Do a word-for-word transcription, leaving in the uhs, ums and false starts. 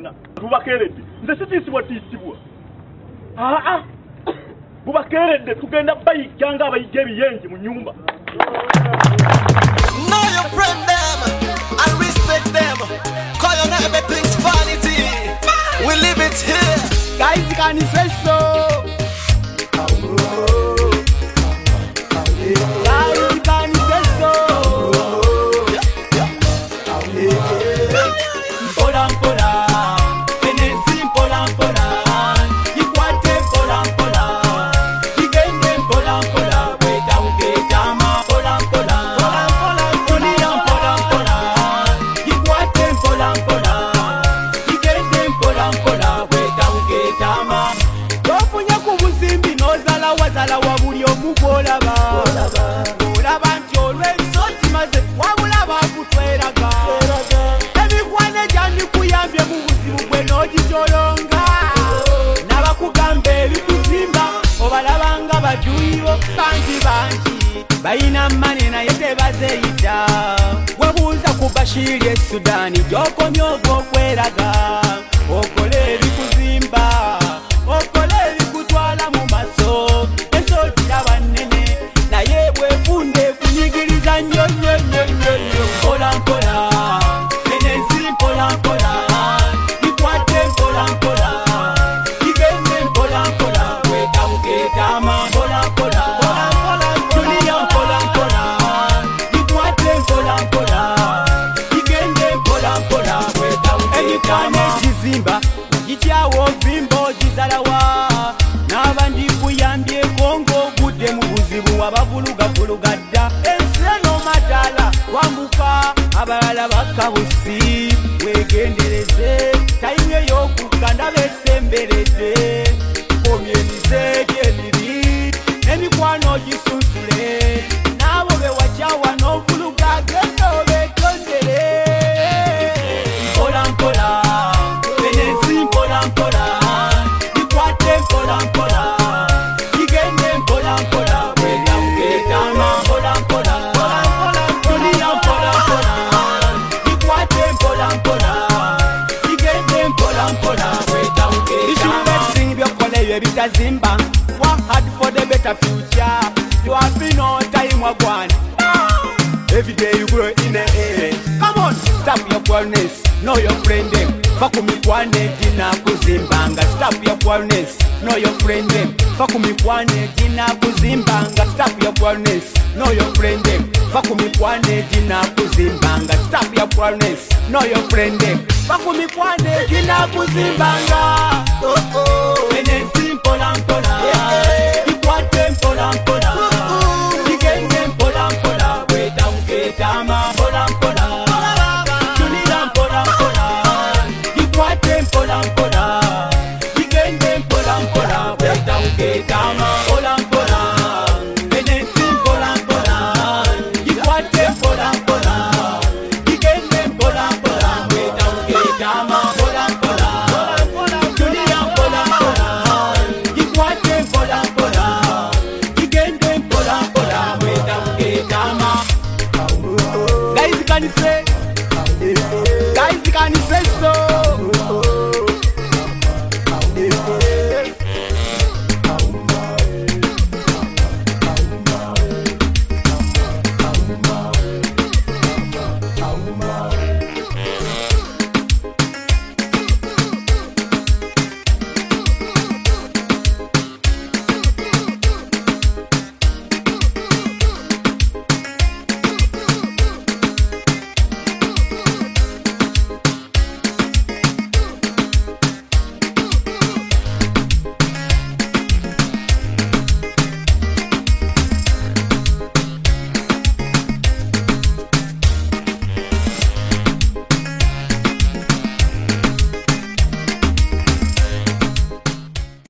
Bubakerede nze sitiisibwa tiisibwa aa bubakerede tugenda bayiganga abayigga ebiyenje mu nyumba. Know you friend them and respect them, call you not everything's vanity. We live it here. Guys, can you say so? Guys, can you say so? Pola pola, penesi pola pola, ikwate pola pola, igende pola pola, weta uketama pola pola, pola pola, pola pola pola, ikwate pola pola, igende pola pola, weta uketama. Tofunya kubuzimbi nozala wazala wabuli omukola ba, kola banti olw'ensoti maze wabula bakutweraga. Kuyambye mu buzibu bwe n'ogijolonga n'abakugambe ebikuzimba obalabanga bajuyibo bangi bangi bayina mane naye tebazeyita webuuza ku Bashiri e Sudaani gy'okomye ogw'okweraga okole ebikuzimba okole ebikutwala mu maso esookiraba nnene naye bwefunde kunyigiriza nnyo nnyo nnyo nnyo nnyo mpola mpola enensi mpola mpola ikwate mpola mpola igende mpola mpola weta uketama mpola mpola tulia mpola mpola ikwate mpola mpola igende mpola mpola weta uketama ekizimba gityawo vimbo gizalawa n'abandi kuyambyeko ng'ogudde mu buzibu abavulugavulugadda ensi eno matala wambuka abalala bakabusi wegendereze tayimu ey'okukanda besemberedde komya emizeegi emibi n'emikwano gisunsule n'abo bewakyawa n'ovuluga genda obetondere mpola mpola penensi mpola mpola ikwate mpola mpola igende mpola mpola weta uketama mpola mpola tulia mpola mpola ikwate mpola mpola igende mpola mpola weta uketama ishinga byokoleyo ebitazimba work hard for the better future you have been no time wagwana every day you grow in the air come on stop your quietness know your friend them fakumikwane jina kuzimbanga stop your quietness know your friend them fakumikwane jina kuzimbanga stop your quietness know your friend them fakumikwane jina kuzimbanga stop your quietness know your friend them fakumikwane jina kuzimbanga oh oh enensi mpola mpola ikwate mpola mpola igende mpola mpola weta uketama mpola mpola tulia mpola mpola ikwate mpola mpola igende mpola mpola weta uketama mpola mpola enensi mpola mpola ikwate mpola mpola igende mpola mpola weta uketama mpola mpola tulia mpola mpola ikwate mpola mpola igende mpola mpola weta uketama. Guys, can you say? Guys, can you say so?